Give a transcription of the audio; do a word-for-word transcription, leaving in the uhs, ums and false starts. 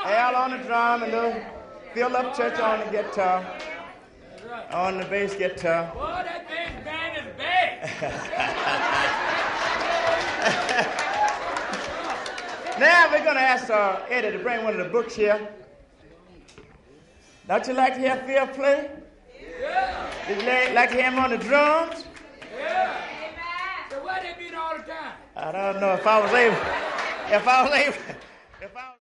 Al on the drum, and little Philip Church on the guitar, on the bass guitar. Boy, that bass band is big. Now we're going to ask uh, Eddie to bring one of the books here. Don't you like to hear Phil play? Yeah. Did you like to hear him on the drums? Yeah. So why they beat all the time? I don't know if I was able. If I was able. If I was